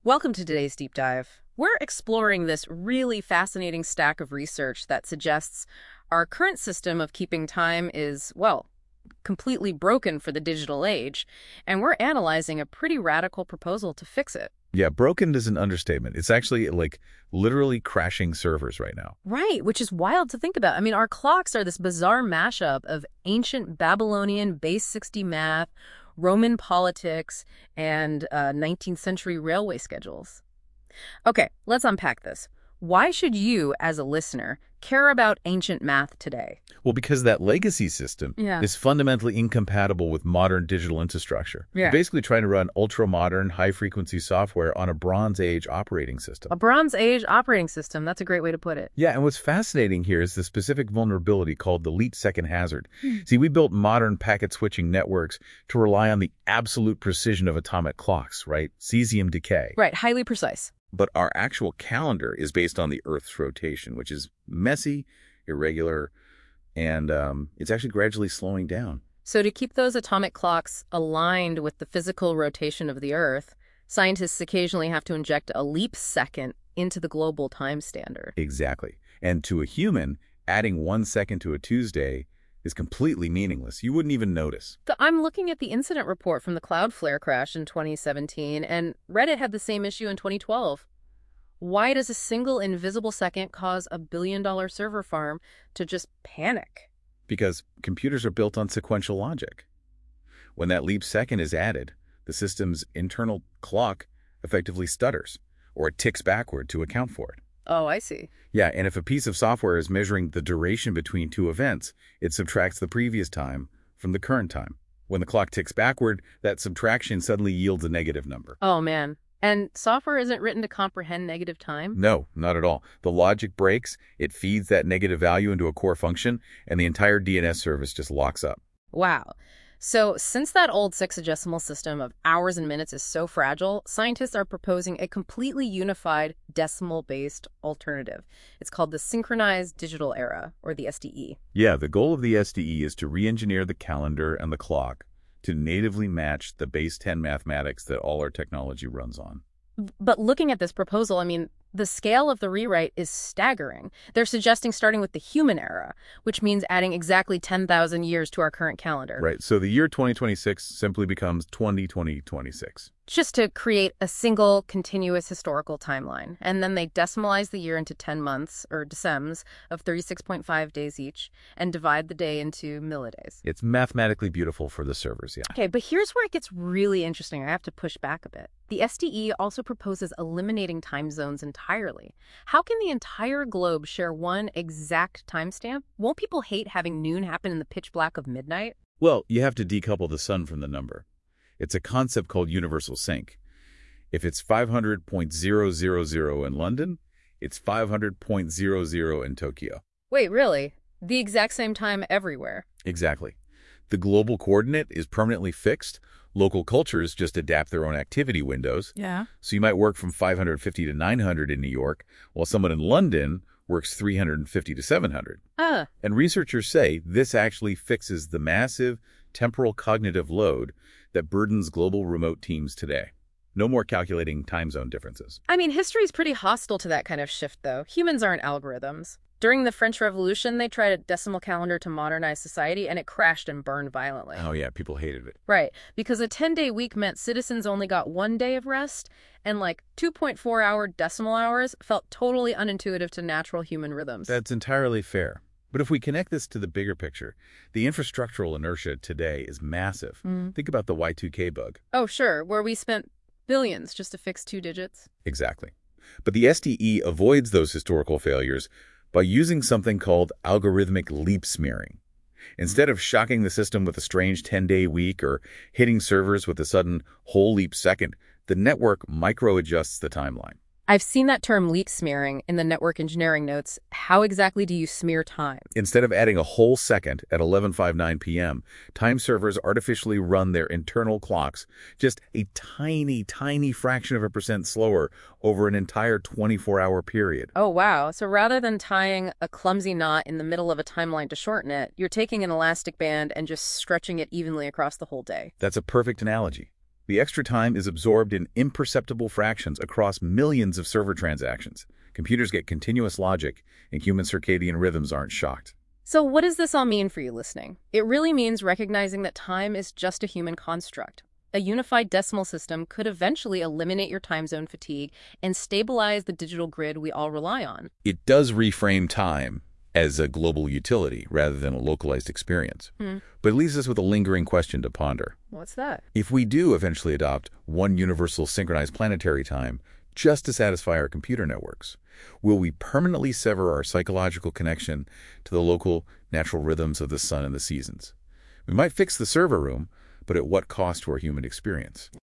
Welcome to today's deep dive. We're exploring this really fascinating stack of research that suggests our current system of keeping time is, well, completely broken for the digital age, and we're analyzing a pretty radical proposal to fix it. Yeah, broken is an understatement. It's actually like literally crashing servers right now. Right, which is wild to think about. I mean, our clocks are this bizarre mashup of ancient Babylonian base 60 math, Roman politics, and 19th century railway schedules. Okay, let's unpack this. Why should you, as a listener, care about ancient math today? Well, because that legacy system Yeah. is fundamentally incompatible with modern digital infrastructure. Yeah. You're basically trying to run ultra-modern, high-frequency software on a Bronze Age operating system. A Bronze Age operating system, that's a great way to put it. Yeah, and what's fascinating here is the specific vulnerability called the leap second hazard. See, we built modern packet switching networks to rely on the absolute precision of atomic clocks, right? Cesium decay. Right, highly precise. But our actual calendar is based on the Earth's rotation, which is messy, irregular, and it's actually gradually slowing down. So to keep those atomic clocks aligned with the physical rotation of the Earth, scientists occasionally have to inject a leap second into the global time standard. Exactly. And to a human, adding 1 second to a Tuesday is completely meaningless. You wouldn't even notice. I'm looking at the incident report from the Cloudflare crash in 2017, and Reddit had the same issue in 2012. Why does a single invisible second cause a billion-dollar server farm to just panic? Because computers are built on sequential logic. When that leap second is added, the system's internal clock effectively stutters, or it ticks backward to account for it. Oh, I see. Yeah, and if a piece of software is measuring the duration between two events, it subtracts the previous time from the current time. When the clock ticks backward, that subtraction suddenly yields a negative number. Oh, man. And software isn't written to comprehend negative time? No, not at all. The logic breaks, it feeds that negative value into a core function, and the entire DNS service just locks up. Wow. So since that old sexagesimal system of hours and minutes is so fragile, scientists are proposing a completely unified decimal-based alternative. It's called the Synchronized Digital Era, or the SDE. Yeah, the goal of the SDE is to re-engineer the calendar and the clock to natively match the base 10 mathematics that all our technology runs on. But looking at this proposal, I mean, the scale of the rewrite is staggering. They're suggesting starting with the human era, which means adding exactly 10,000 years to our current calendar. Right, so the year 2026 simply becomes 2026. Just to create a single continuous historical timeline. And then they decimalize the year into 10 months, or decemns, of 36.5 days each, and divide the day into millidays. It's mathematically beautiful for the servers, yeah. Okay, but here's where it gets really interesting. I have to push back a bit. The SDE also proposes eliminating time zones entirely. How can the entire globe share one exact timestamp? Won't people hate having noon happen in the pitch black of midnight? Well, you have to decouple the sun from the number. It's a concept called universal sync. If it's 500.000 in London, it's 500.00 in Tokyo. Wait, really? The exact same time everywhere? Exactly. The global coordinate is permanently fixed. Local cultures just adapt their own activity windows. Yeah. So you might work from 550 to 900 in New York, while someone in London works 350 to 700. And researchers say this actually fixes the massive temporal cognitive load that burdens global remote teams today. No more calculating time zone differences. I mean, history's pretty hostile to that kind of shift, though. Humans aren't algorithms. During the French Revolution, they tried a decimal calendar to modernize society, and it crashed and burned violently. Oh, yeah, people hated it. Right, because a 10-day week meant citizens only got 1 day of rest, and 2.4-hour decimal hours felt totally unintuitive to natural human rhythms. That's entirely fair. But if we connect this to the bigger picture, the infrastructural inertia today is massive. Think about the Y2K bug. Oh, sure, where we spent billions just to fix 2 digits. Exactly. But the SDE avoids those historical failures by using something called algorithmic leap smearing. Instead of shocking the system with a strange 10-day week or hitting servers with a sudden whole leap second, the network micro-adjusts the timeline. I've seen that term leap smearing in the network engineering notes. How exactly do you smear time? Instead of adding a whole second at 11:59 p.m., time servers artificially run their internal clocks just a tiny, tiny fraction of a percent slower over an entire 24-hour period. Oh, wow. So rather than tying a clumsy knot in the middle of a timeline to shorten it, you're taking an elastic band and just stretching it evenly across the whole day. That's a perfect analogy. The extra time is absorbed in imperceptible fractions across millions of server transactions. Computers get continuous logic, and human circadian rhythms aren't shocked. So what does this all mean for you listening? It really means recognizing that time is just a human construct. A unified decimal system could eventually eliminate your time zone fatigue and stabilize the digital grid we all rely on. It does reframe time as a global utility rather than a localized experience. But it leaves us with a lingering question to ponder. What's that? If we do eventually adopt one universal synchronized planetary time just to satisfy our computer networks, will we permanently sever our psychological connection to the local natural rhythms of the sun and the seasons? We might fix the server room, but at what cost to our human experience?